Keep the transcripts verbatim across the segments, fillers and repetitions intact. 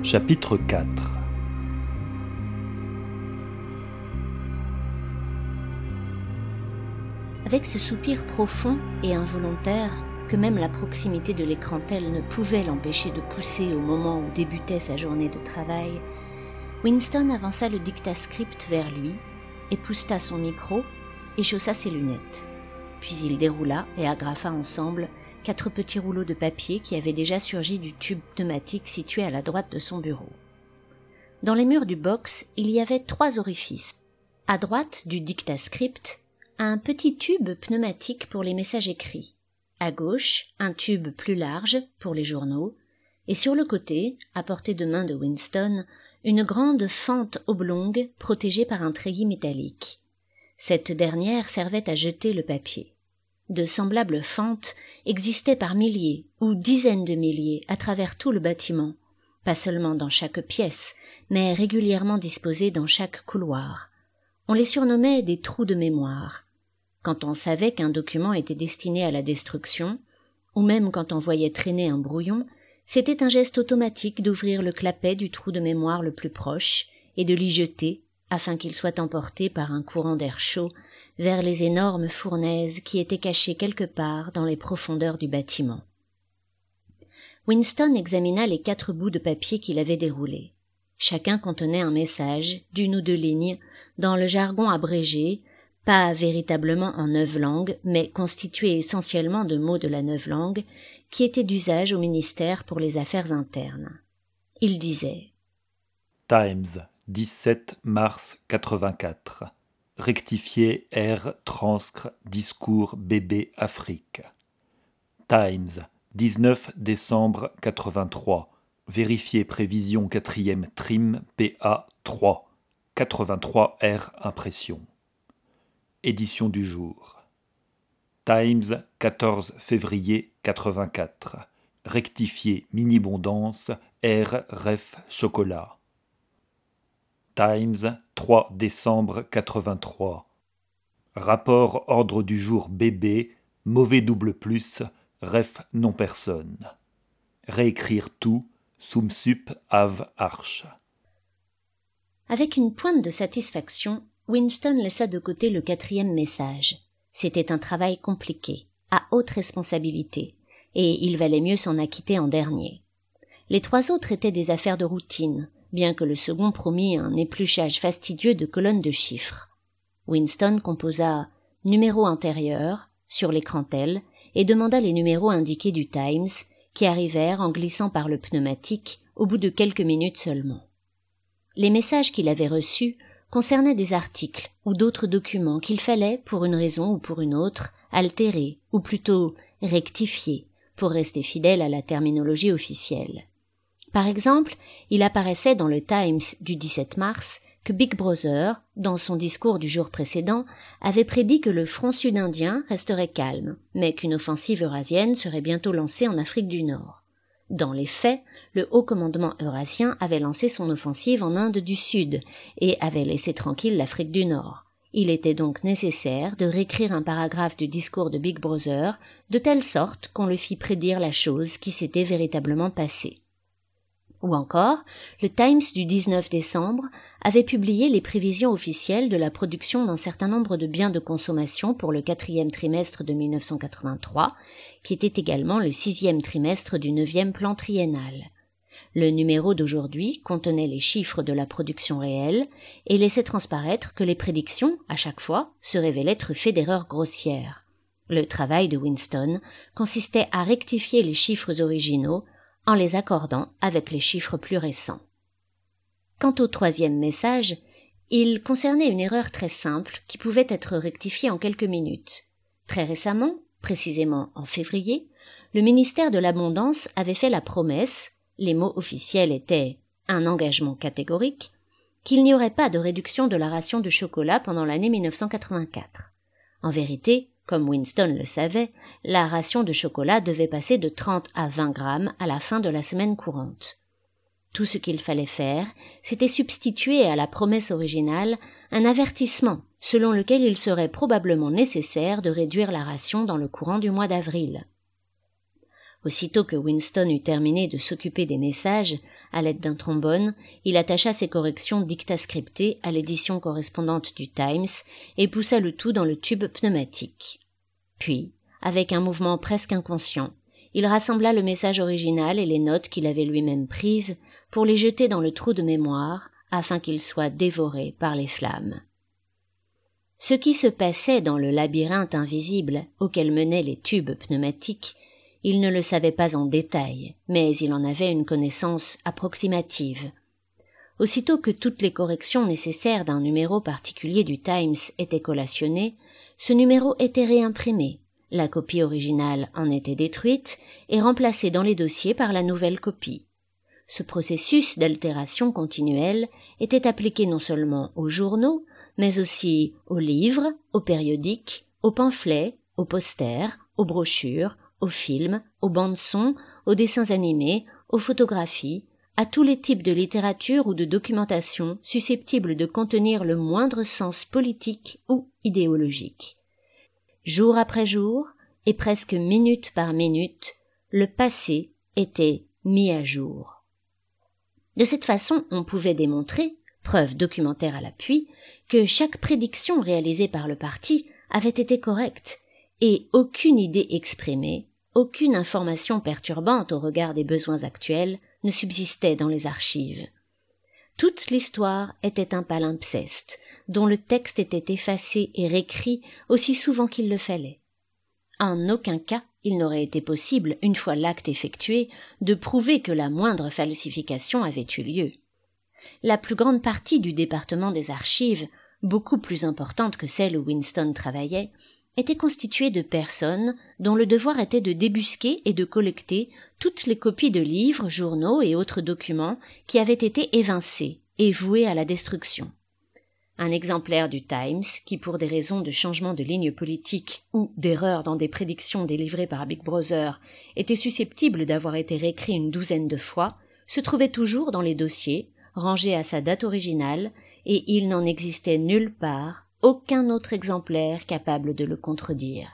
Chapitre quatre. Avec ce soupir profond et involontaire que même la proximité de l'écran tel ne pouvait l'empêcher de pousser au moment où débutait sa journée de travail, Winston avança le dictascript vers lui, épousseta son micro et chaussa ses lunettes. Puis il déroula et agrafa ensemble quatre petits rouleaux de papier qui avaient déjà surgi du tube pneumatique situé à la droite de son bureau. Dans les murs du box, il y avait trois orifices. À droite du dictascript, un petit tube pneumatique pour les messages écrits. À gauche, un tube plus large pour les journaux. Et sur le côté, à portée de main de Winston, une grande fente oblongue protégée par un treillis métallique. Cette dernière servait à jeter le papier. De semblables fentes existaient par milliers ou dizaines de milliers à travers tout le bâtiment, pas seulement dans chaque pièce, mais régulièrement disposées dans chaque couloir. On les surnommait des trous de mémoire. Quand on savait qu'un document était destiné à la destruction, ou même quand on voyait traîner un brouillon, c'était un geste automatique d'ouvrir le clapet du trou de mémoire le plus proche et de l'y jeter afin qu'il soit emporté par un courant d'air chaud vers les énormes fournaises qui étaient cachées quelque part dans les profondeurs du bâtiment. Winston examina les quatre bouts de papier qu'il avait déroulés. Chacun contenait un message d'une ou deux lignes dans le jargon abrégé, pas véritablement en neuve langue, mais constitué essentiellement de mots de la neuve langue, qui étaient d'usage au ministère pour les affaires internes. Il disait « Times, dix-sept mars quatre-vingt-quatre. Rectifié R. Transcre Discours B B Afrique. Times, dix-neuf décembre quatre-vingt-trois. Vérifié prévision quatrième trim P A trois. quatre-vingt-trois R Impression. Édition du jour. Times, quatorze février quatre-vingt-quatre. Rectifié minibondance R Ref Chocolat. Times, trois décembre quatre-vingt-trois. Rapport ordre du jour B B, mauvais double plus, ref non personne. Réécrire tout, sum sup av arch. Avec une pointe de satisfaction, Winston laissa de côté le quatrième message. C'était un travail compliqué, à haute responsabilité, et il valait mieux s'en acquitter en dernier. Les trois autres étaient des affaires de routine, bien que le second promît un épluchage fastidieux de colonnes de chiffres. Winston composa « numéro intérieur » sur l'écran tel et demanda les numéros indiqués du Times, qui arrivèrent en glissant par le pneumatique au bout de quelques minutes seulement. Les messages qu'il avait reçus concernaient des articles ou d'autres documents qu'il fallait, pour une raison ou pour une autre, altérer, ou plutôt rectifier, pour rester fidèle à la terminologie officielle. Par exemple, il apparaissait dans le Times du dix-sept mars que Big Brother, dans son discours du jour précédent, avait prédit que le front sud-indien resterait calme, mais qu'une offensive eurasienne serait bientôt lancée en Afrique du Nord. Dans les faits, le haut commandement eurasien avait lancé son offensive en Inde du Sud et avait laissé tranquille l'Afrique du Nord. Il était donc nécessaire de réécrire un paragraphe du discours de Big Brother de telle sorte qu'on le fit prédire la chose qui s'était véritablement passée. Ou encore, le Times du dix-neuf décembre avait publié les prévisions officielles de la production d'un certain nombre de biens de consommation pour le quatrième trimestre de mille neuf cent quatre-vingt-trois, qui était également le sixième trimestre du neuvième plan triennal. Le numéro d'aujourd'hui contenait les chiffres de la production réelle et laissait transparaître que les prédictions, à chaque fois, se révélaient truffées d'erreurs grossières. Le travail de Winston consistait à rectifier les chiffres originaux en les accordant avec les chiffres plus récents. Quant au troisième message, il concernait une erreur très simple qui pouvait être rectifiée en quelques minutes. Très récemment, précisément en février, le ministère de l'Abondance avait fait la promesse, les mots officiels étaient « un engagement catégorique », qu'il n'y aurait pas de réduction de la ration de chocolat pendant l'année mille neuf cent quatre-vingt-quatre. En vérité, comme Winston le savait, la ration de chocolat devait passer de trente à vingt grammes à la fin de la semaine courante. Tout ce qu'il fallait faire, c'était substituer à la promesse originale un avertissement selon lequel il serait probablement nécessaire de réduire la ration dans le courant du mois d'avril. Aussitôt que Winston eut terminé de s'occuper des messages, à l'aide d'un trombone, il attacha ses corrections dictascriptées à l'édition correspondante du Times et poussa le tout dans le tube pneumatique. Puis, avec un mouvement presque inconscient, il rassembla le message original et les notes qu'il avait lui-même prises pour les jeter dans le trou de mémoire afin qu'ils soient dévorés par les flammes. Ce qui se passait dans le labyrinthe invisible auquel menaient les tubes pneumatiques, il ne le savait pas en détail, mais il en avait une connaissance approximative. Aussitôt que toutes les corrections nécessaires d'un numéro particulier du Times étaient collationnées, ce numéro était réimprimé, la copie originale en était détruite et remplacée dans les dossiers par la nouvelle copie. Ce processus d'altération continuelle était appliqué non seulement aux journaux, mais aussi aux livres, aux périodiques, aux pamphlets, aux posters, aux brochures, aux films, aux bandes-sons, aux dessins animés, aux photographies, à tous les types de littérature ou de documentation susceptibles de contenir le moindre sens politique ou idéologique. Jour après jour, et presque minute par minute, le passé était mis à jour. De cette façon, on pouvait démontrer, preuve documentaire à l'appui, que chaque prédiction réalisée par le parti avait été correcte, et aucune idée exprimée, aucune information perturbante au regard des besoins actuels ne subsistait dans les archives. Toute l'histoire était un palimpseste, dont le texte était effacé et réécrit aussi souvent qu'il le fallait. En aucun cas, il n'aurait été possible, une fois l'acte effectué, de prouver que la moindre falsification avait eu lieu. La plus grande partie du département des archives, beaucoup plus importante que celle où Winston travaillait, était constituée de personnes dont le devoir était de débusquer et de collecter toutes les copies de livres, journaux et autres documents qui avaient été évincés et voués à la destruction. Un exemplaire du Times, qui pour des raisons de changement de ligne politique ou d'erreur dans des prédictions délivrées par Big Brother était susceptible d'avoir été réécrit une douzaine de fois, se trouvait toujours dans les dossiers, rangé à sa date originale, et il n'en existait nulle part aucun autre exemplaire capable de le contredire.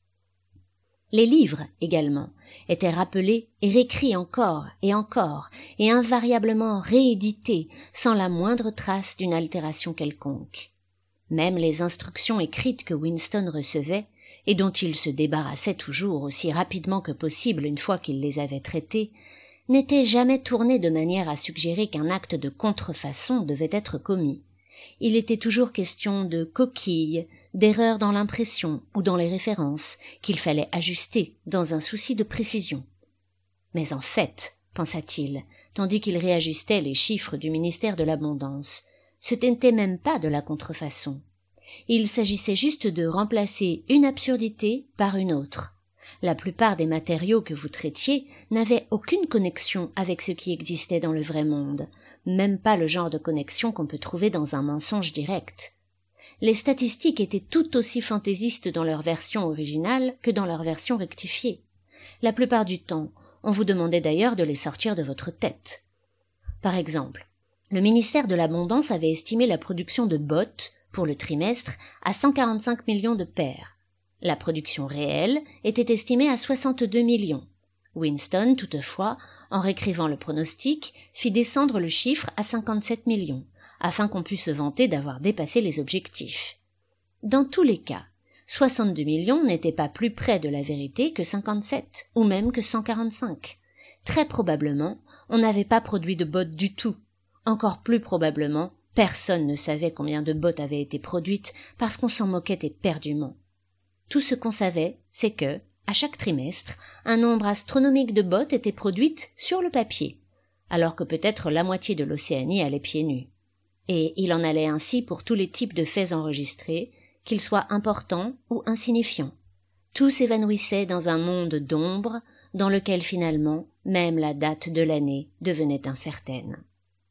Les livres, également, étaient rappelés et réécrits encore et encore, et invariablement réédités, sans la moindre trace d'une altération quelconque. Même les instructions écrites que Winston recevait, et dont il se débarrassait toujours aussi rapidement que possible une fois qu'il les avait traitées, n'étaient jamais tournées de manière à suggérer qu'un acte de contrefaçon devait être commis. Il était toujours question de coquilles, d'erreurs dans l'impression ou dans les références qu'il fallait ajuster dans un souci de précision. Mais en fait, pensa-t-il, tandis qu'il réajustait les chiffres du ministère de l'Abondance, ce n'était même pas de la contrefaçon. Il s'agissait juste de remplacer une absurdité par une autre. La plupart des matériaux que vous traitiez n'avaient aucune connexion avec ce qui existait dans le vrai monde, même pas le genre de connexion qu'on peut trouver dans un mensonge direct. Les statistiques étaient tout aussi fantaisistes dans leur version originale que dans leur version rectifiée. La plupart du temps, on vous demandait d'ailleurs de les sortir de votre tête. Par exemple, le ministère de l'Abondance avait estimé la production de bottes, pour le trimestre, à cent quarante-cinq millions de paires. La production réelle était estimée à soixante-deux millions. Winston, toutefois, en réécrivant le pronostic, fit descendre le chiffre à cinquante-sept millions, afin qu'on pût se vanter d'avoir dépassé les objectifs. Dans tous les cas, soixante-deux millions n'étaient pas plus près de la vérité que cinquante-sept, ou même que cent quarante-cinq. Très probablement, on n'avait pas produit de bottes du tout. Encore plus probablement, personne ne savait combien de bottes avaient été produites parce qu'on s'en moquait éperdument. Tout ce qu'on savait, c'est que, à chaque trimestre, un nombre astronomique de bottes était produite sur le papier, alors que peut-être la moitié de l'Océanie allait pieds nus. Et il en allait ainsi pour tous les types de faits enregistrés, qu'ils soient importants ou insignifiants. Tout s'évanouissait dans un monde d'ombre, dans lequel finalement, même la date de l'année devenait incertaine.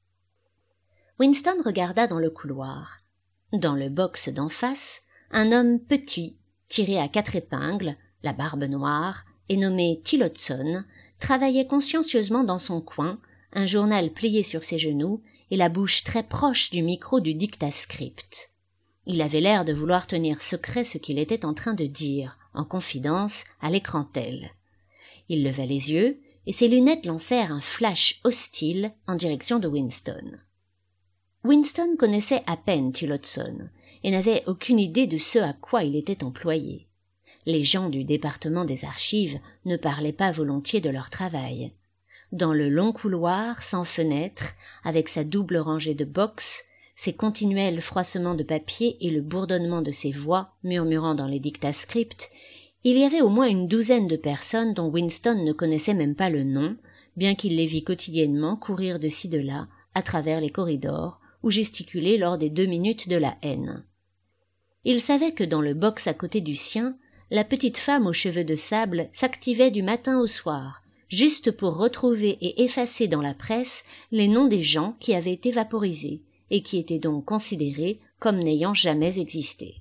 Winston regarda dans le couloir. Dans le box d'en face, un homme petit, tiré à quatre épingles, la barbe noire, et nommé Tillotson, travaillait consciencieusement dans son coin, un journal plié sur ses genoux et la bouche très proche du micro du dictascript. Il avait l'air de vouloir tenir secret ce qu'il était en train de dire, en confidence, à l'écran tel. Il leva les yeux, et ses lunettes lancèrent un flash hostile en direction de Winston. Winston connaissait à peine Tillotson, et n'avait aucune idée de ce à quoi il était employé. Les gens du département des archives ne parlaient pas volontiers de leur travail. Dans le long couloir, sans fenêtre, avec sa double rangée de box, ses continuels froissements de papier et le bourdonnement de ses voix murmurant dans les dictascripts, il y avait au moins une douzaine de personnes dont Winston ne connaissait même pas le nom, bien qu'il les vît quotidiennement courir de ci de là, à travers les corridors, ou gesticuler lors des deux minutes de la haine. Il savait que dans le box à côté du sien, la petite femme aux cheveux de sable s'activait du matin au soir, juste pour retrouver et effacer dans la presse les noms des gens qui avaient été vaporisés, et qui étaient donc considérés comme n'ayant jamais existé.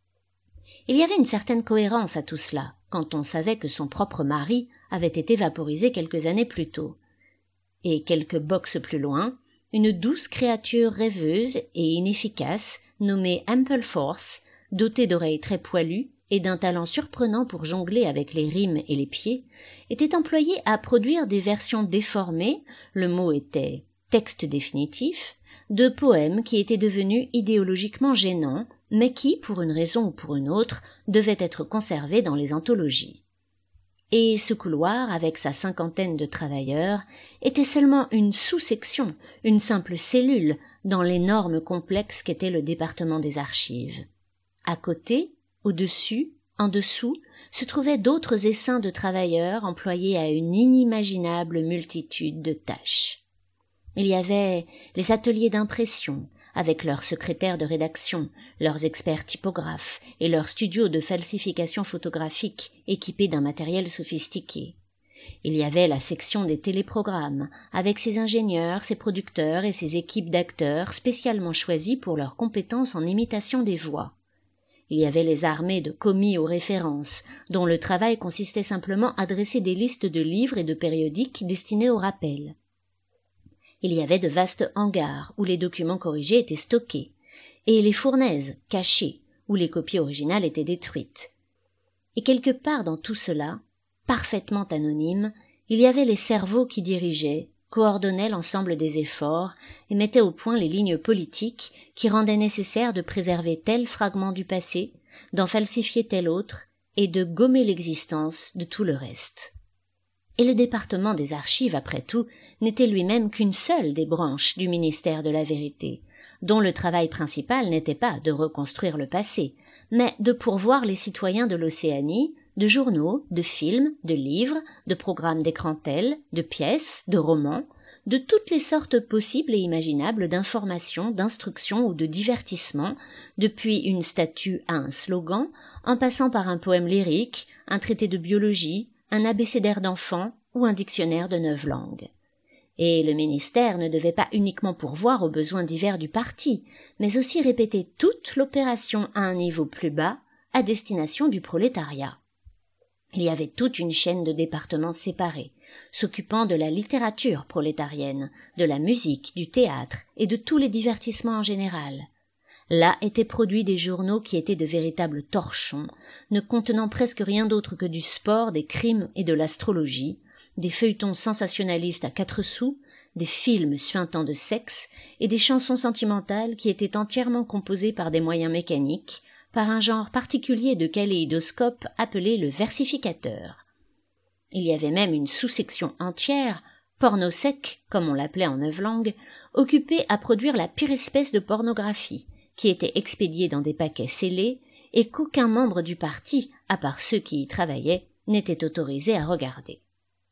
Il y avait une certaine cohérence à tout cela, quand on savait que son propre mari avait été vaporisé quelques années plus tôt. Et quelques boxes plus loin, une douce créature rêveuse et inefficace, nommée Ampleforth, dotée d'oreilles très poilues et d'un talent surprenant pour jongler avec les rimes et les pieds, était employée à produire des versions déformées, le mot était texte définitif, de poèmes qui étaient devenus idéologiquement gênants, mais qui, pour une raison ou pour une autre, devaient être conservés dans les anthologies. Et ce couloir, avec sa cinquantaine de travailleurs, était seulement une sous-section, une simple cellule, dans l'énorme complexe qu'était le département des archives. À côté, au-dessus, en dessous, se trouvaient d'autres essaims de travailleurs employés à une inimaginable multitude de tâches. Il y avait les ateliers d'impression, avec leurs secrétaires de rédaction, leurs experts typographes et leurs studios de falsification photographique équipés d'un matériel sophistiqué. Il y avait la section des téléprogrammes, avec ses ingénieurs, ses producteurs et ses équipes d'acteurs spécialement choisis pour leurs compétences en imitation des voix. Il y avait les armées de commis aux références, dont le travail consistait simplement à dresser des listes de livres et de périodiques destinés au rappel. Il y avait de vastes hangars où les documents corrigés étaient stockés, et les fournaises cachées où les copies originales étaient détruites. Et quelque part dans tout cela, parfaitement anonyme, il y avait les cerveaux qui dirigeaient, coordonnaient l'ensemble des efforts et mettaient au point les lignes politiques qui rendaient nécessaire de préserver tel fragment du passé, d'en falsifier tel autre et de gommer l'existence de tout le reste. Et le département des archives, après tout, n'était lui-même qu'une seule des branches du ministère de la Vérité, dont le travail principal n'était pas de reconstruire le passé, mais de pourvoir les citoyens de l'Océanie de journaux, de films, de livres, de programmes d'écran-tel, de pièces, de romans, de toutes les sortes possibles et imaginables d'informations, d'instructions ou de divertissements, depuis une statue à un slogan, en passant par un poème lyrique, un traité de biologie, un abécédaire d'enfants ou un dictionnaire de neuf langues. Et le ministère ne devait pas uniquement pourvoir aux besoins divers du parti, mais aussi répéter toute l'opération à un niveau plus bas, à destination du prolétariat. Il y avait toute une chaîne de départements séparés, s'occupant de la littérature prolétarienne, de la musique, du théâtre et de tous les divertissements en général. Là étaient produits des journaux qui étaient de véritables torchons, ne contenant presque rien d'autre que du sport, des crimes et de l'astrologie, des feuilletons sensationnalistes à quatre sous, des films suintants de sexe et des chansons sentimentales qui étaient entièrement composées par des moyens mécaniques, par un genre particulier de kaléidoscope appelé le versificateur. Il y avait même une sous-section entière, porno sec, comme on l'appelait en neuf langues, occupée à produire la pire espèce de pornographie, qui était expédiée dans des paquets scellés et qu'aucun membre du parti, à part ceux qui y travaillaient, n'était autorisé à regarder.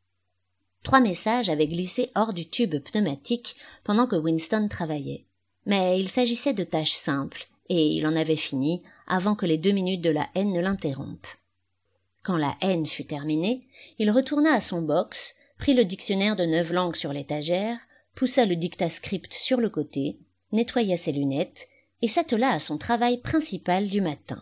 Trois messages avaient glissé hors du tube pneumatique pendant que Winston travaillait, mais il s'agissait de tâches simples, et il en avait fini avant que les deux minutes de la haine ne l'interrompent. Quand la haine fut terminée, il retourna à son box, prit le dictionnaire de neuf langues sur l'étagère, poussa le dictascript sur le côté, nettoya ses lunettes et s'attela à son travail principal du matin.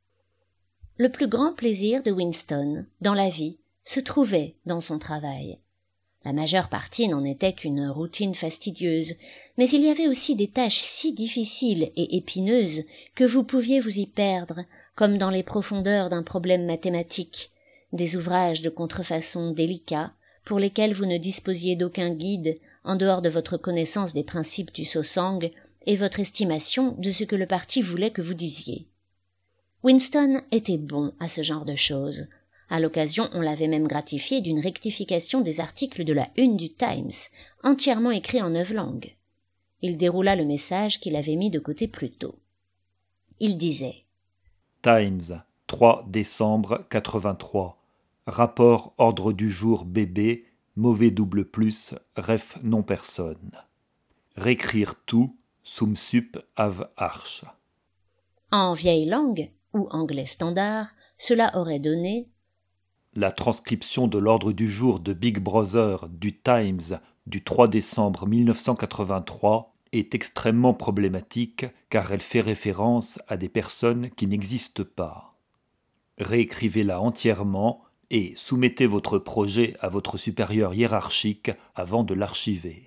Le plus grand plaisir de Winston, dans la vie, se trouvait dans son travail. La majeure partie n'en était qu'une routine fastidieuse, mais il y avait aussi des tâches si difficiles et épineuses que vous pouviez vous y perdre, comme dans les profondeurs d'un problème mathématique, des ouvrages de contrefaçon délicats pour lesquels vous ne disposiez d'aucun guide en dehors de votre connaissance des principes du saut-sang et votre estimation de ce que le parti voulait que vous disiez. Winston était bon à ce genre de choses. À l'occasion, on l'avait même gratifié d'une rectification des articles de la une du Times, entièrement écrits en neuf langues. Il déroula le message qu'il avait mis de côté plus tôt. Il disait « Times, trois décembre quatre-vingt-trois. Rapport ordre du jour B B, mauvais double plus, ref non personne. Réécrire tout, sum sup av arch. » En vieille langue, ou anglais standard, cela aurait donné La transcription de l'ordre du jour de Big Brother du Times du trois décembre mille neuf cent quatre-vingt-trois est extrêmement problématique car elle fait référence à des personnes qui n'existent pas. Réécrivez-la entièrement et soumettez votre projet à votre supérieur hiérarchique avant de l'archiver.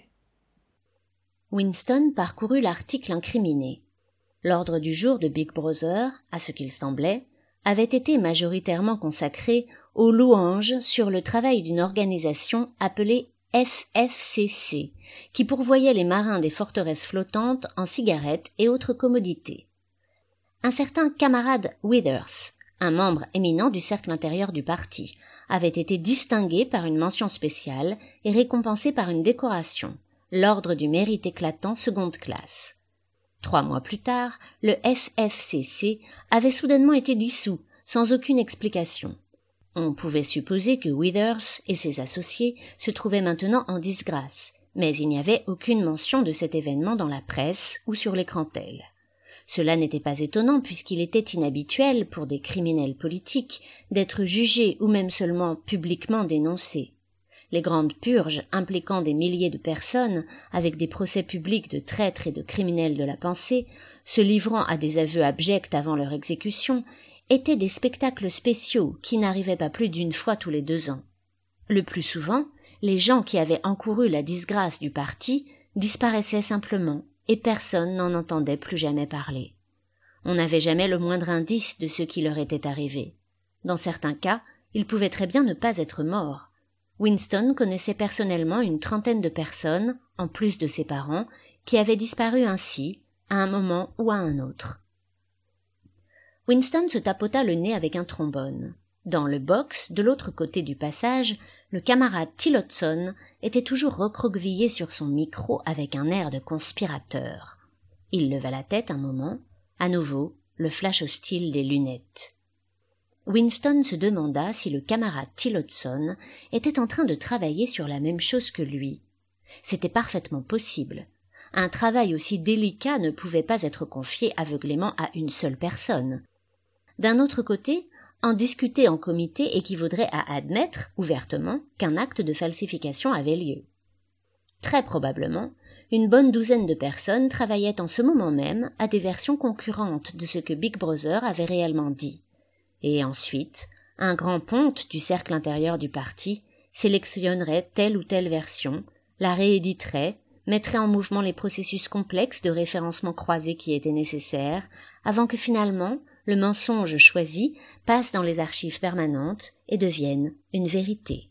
Winston parcourut l'article incriminé. L'ordre du jour de Big Brother, à ce qu'il semblait, avait été majoritairement consacré aux louanges sur le travail d'une organisation appelée F F C C, qui pourvoyait les marins des forteresses flottantes en cigarettes et autres commodités. Un certain camarade Withers, un membre éminent du cercle intérieur du parti, avait été distingué par une mention spéciale et récompensé par une décoration, l'ordre du mérite éclatant seconde classe. Trois mois plus tard, le F F C C avait soudainement été dissous, sans aucune explication. On pouvait supposer que Withers et ses associés se trouvaient maintenant en disgrâce, mais il n'y avait aucune mention de cet événement dans la presse ou sur l'écran tel. Cela n'était pas étonnant puisqu'il était inhabituel pour des criminels politiques d'être jugés ou même seulement publiquement dénoncés. Les grandes purges impliquant des milliers de personnes, avec des procès publics de traîtres et de criminels de la pensée, se livrant à des aveux abjects avant leur exécution, étaient des spectacles spéciaux qui n'arrivaient pas plus d'une fois tous les deux ans. Le plus souvent, les gens qui avaient encouru la disgrâce du parti disparaissaient simplement, et personne n'en entendait plus jamais parler. On n'avait jamais le moindre indice de ce qui leur était arrivé. Dans certains cas, ils pouvaient très bien ne pas être morts. Winston connaissait personnellement une trentaine de personnes, en plus de ses parents, qui avaient disparu ainsi, à un moment ou à un autre. Winston se tapota le nez avec un trombone. Dans le box, de l'autre côté du passage, le camarade Tillotson était toujours recroquevillé sur son micro avec un air de conspirateur. Il leva la tête un moment, à nouveau, le flash hostile des lunettes. Winston se demanda si le camarade Tillotson était en train de travailler sur la même chose que lui. C'était parfaitement possible. Un travail aussi délicat ne pouvait pas être confié aveuglément à une seule personne. D'un autre côté, en discuter en comité équivaudrait à admettre, ouvertement, qu'un acte de falsification avait lieu. Très probablement, une bonne douzaine de personnes travaillaient en ce moment même à des versions concurrentes de ce que Big Brother avait réellement dit. Et ensuite, un grand ponte du cercle intérieur du parti sélectionnerait telle ou telle version, la rééditerait, mettrait en mouvement les processus complexes de référencement croisé qui étaient nécessaires, avant que finalement, le mensonge choisi passe dans les archives permanentes et devienne une vérité.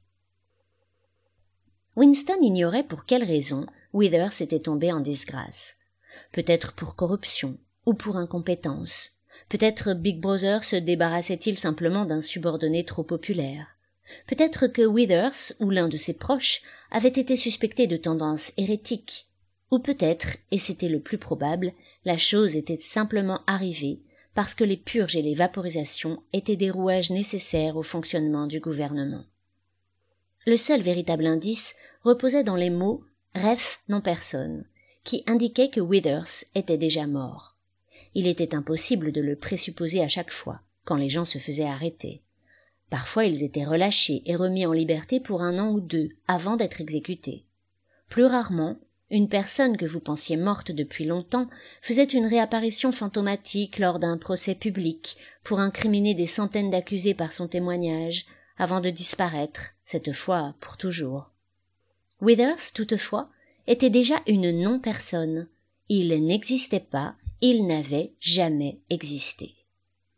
Winston ignorait pour quelle raison Withers était tombé en disgrâce. Peut-être pour corruption ou pour incompétence. Peut-être Big Brother se débarrassait-il simplement d'un subordonné trop populaire. Peut-être que Withers ou l'un de ses proches avait été suspecté de tendances hérétiques. Ou peut-être, et c'était le plus probable, la chose était simplement arrivée parce que les purges et les vaporisations étaient des rouages nécessaires au fonctionnement du gouvernement. Le seul véritable indice reposait dans les mots « ref non personne » qui indiquaient que Withers était déjà mort. Il était impossible de le présupposer à chaque fois, quand les gens se faisaient arrêter. Parfois ils étaient relâchés et remis en liberté pour un an ou deux avant d'être exécutés. Plus rarement, une personne que vous pensiez morte depuis longtemps faisait une réapparition fantomatique lors d'un procès public pour incriminer des centaines d'accusés par son témoignage, avant de disparaître, cette fois pour toujours. Withers, toutefois, était déjà une non-personne. Il n'existait pas, il n'avait jamais existé.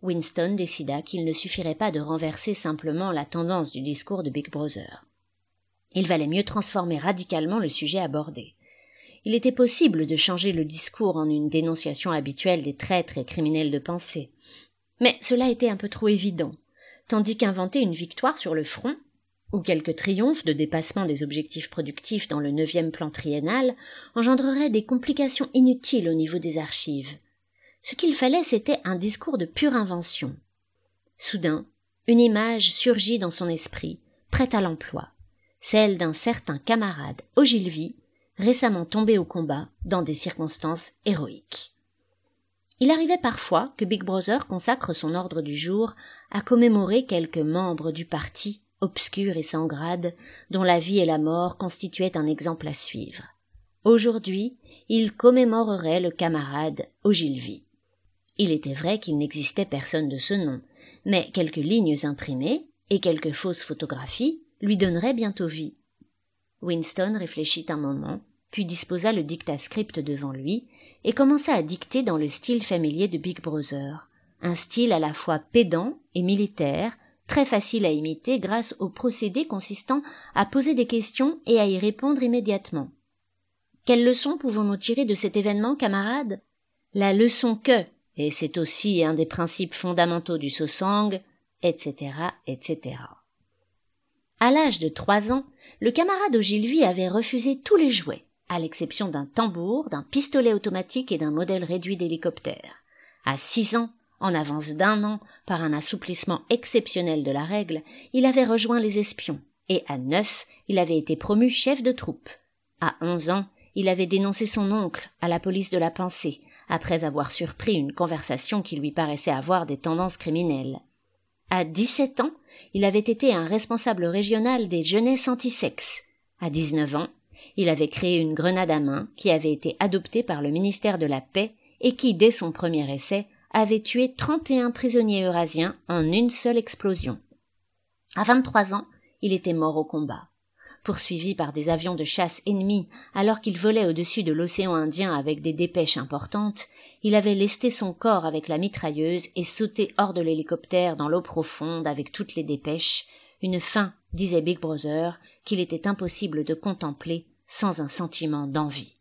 Winston décida qu'il ne suffirait pas de renverser simplement la tendance du discours de Big Brother. Il valait mieux transformer radicalement le sujet abordé. Il était possible de changer le discours en une dénonciation habituelle des traîtres et criminels de pensée. Mais cela était un peu trop évident, tandis qu'inventer une victoire sur le front, ou quelques triomphes de dépassement des objectifs productifs dans le neuvième plan triennal, engendrerait des complications inutiles au niveau des archives. Ce qu'il fallait, c'était un discours de pure invention. Soudain, une image surgit dans son esprit, prête à l'emploi, celle d'un certain camarade Ogilvy, récemment tombé au combat dans des circonstances héroïques. Il arrivait parfois que Big Brother consacre son ordre du jour à commémorer quelques membres du parti, obscurs et sans grade, dont la vie et la mort constituaient un exemple à suivre. Aujourd'hui, il commémorerait le camarade Ogilvy. Il était vrai qu'il n'existait personne de ce nom, mais quelques lignes imprimées et quelques fausses photographies lui donneraient bientôt vie. Winston réfléchit un moment, puis disposa le dictascript devant lui et commença à dicter dans le style familier de Big Brother, un style à la fois pédant et militaire, très facile à imiter grâce au procédé consistant à poser des questions et à y répondre immédiatement. Quelle leçon pouvons-nous tirer de cet événement, camarades ? La leçon que, et c'est aussi un des principes fondamentaux du Sosang, et cetera, et cetera. À l'âge de trois ans, le camarade Ogilvy avait refusé tous les jouets, à l'exception d'un tambour, d'un pistolet automatique et d'un modèle réduit d'hélicoptère. À six ans, en avance d'un an, par un assouplissement exceptionnel de la règle, il avait rejoint les espions, et à neuf, il avait été promu chef de troupe. À onze ans, il avait dénoncé son oncle à la police de la pensée, après avoir surpris une conversation qui lui paraissait avoir des tendances criminelles. À dix-sept ans, il avait été un responsable régional des jeunesses anti-sexe. À dix-neuf ans, il avait créé une grenade à main qui avait été adoptée par le ministère de la Paix et qui, dès son premier essai, avait tué trente et un prisonniers eurasiens en une seule explosion. À vingt-trois ans, il était mort au combat. Poursuivi par des avions de chasse ennemis alors qu'il volait au-dessus de l'océan Indien avec des dépêches importantes, il avait lesté son corps avec la mitrailleuse et sauté hors de l'hélicoptère dans l'eau profonde avec toutes les dépêches, une fin, disait Big Brother, qu'il était impossible de contempler sans un sentiment d'envie.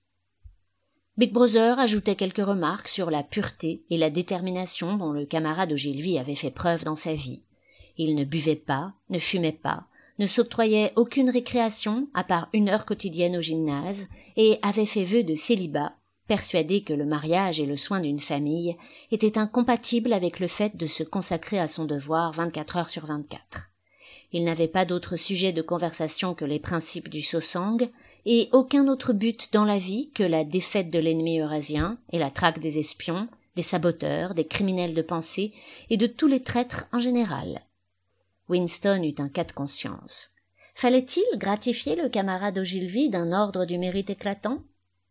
Big Brother ajoutait quelques remarques sur la pureté et la détermination dont le camarade Ogilvy avait fait preuve dans sa vie. Il ne buvait pas, ne fumait pas, ne s'octroyait aucune récréation à part une heure quotidienne au gymnase et avait fait vœu de célibat, persuadé que le mariage et le soin d'une famille étaient incompatibles avec le fait de se consacrer à son devoir vingt-quatre heures sur vingt-quatre. Il n'avait pas d'autre sujet de conversation que les principes du Sosang et aucun autre but dans la vie que la défaite de l'ennemi eurasien et la traque des espions, des saboteurs, des criminels de pensée et de tous les traîtres en général. Winston eut un cas de conscience. Fallait-il gratifier le camarade Ogilvy d'un ordre du mérite éclatant ?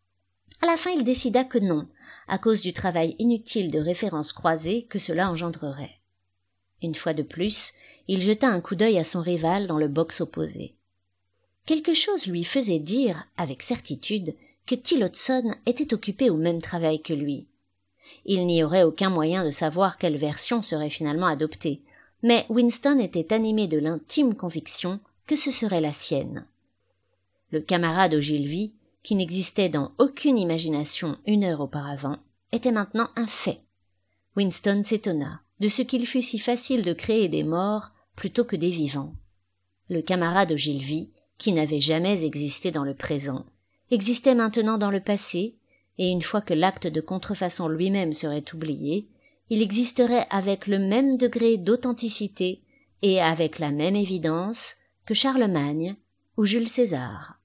À la fin, il décida que non, à cause du travail inutile de références croisées que cela engendrerait. Une fois de plus, il jeta un coup d'œil à son rival dans le box opposé. Quelque chose lui faisait dire, avec certitude, que Tillotson était occupé au même travail que lui. Il n'y aurait aucun moyen de savoir quelle version serait finalement adoptée, mais Winston était animé de l'intime conviction que ce serait la sienne. Le camarade Ogilvy, qui n'existait dans aucune imagination une heure auparavant, était maintenant un fait. Winston s'étonna de ce qu'il fût si facile de créer des morts plutôt que des vivants. Le camarade Ogilvy, qui n'avait jamais existé dans le présent, existait maintenant dans le passé, et une fois que l'acte de contrefaçon lui-même serait oublié, il existerait avec le même degré d'authenticité et avec la même évidence que Charlemagne ou Jules César.